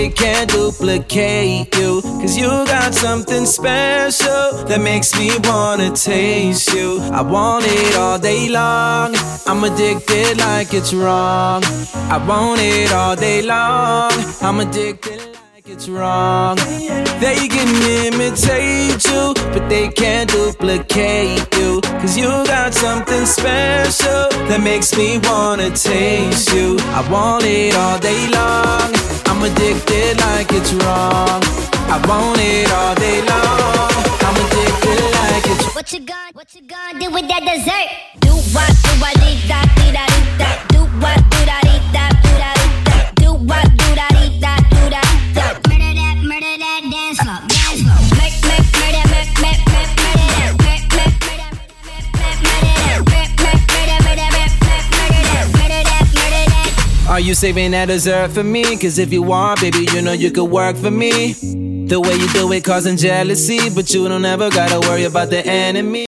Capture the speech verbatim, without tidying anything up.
they can't duplicate you. Cause you got something special that makes me wanna taste you. I want it all day long, I'm addicted like it's wrong. I want it all day long, I'm addicted like it's wrong. They can imitate you, but they can't duplicate you. Cause you got something special that makes me wanna taste you. I want it all day long, I'm addicted like it's wrong. I want it all day long, I'm addicted like it's wrong. What you gonna, what you gonna do with that dessert? Do what, do what, dee da, dee da, dee da. Do what, do da, dee da, do da, dee da. Do what, do da, dee da, do da, da. Murder that, murder that, dance floor, dance floor. Make, make, murder, make, make, make, murder that. Make, make, murder, make, make, murder that. Make, make, murder, murder, make, make, murder that. Murder that, murder that. Are you saving that dessert for me? Cause if you are, baby, you know you could work for me. The way you do it causing jealousy, but you don't ever gotta worry about the enemy.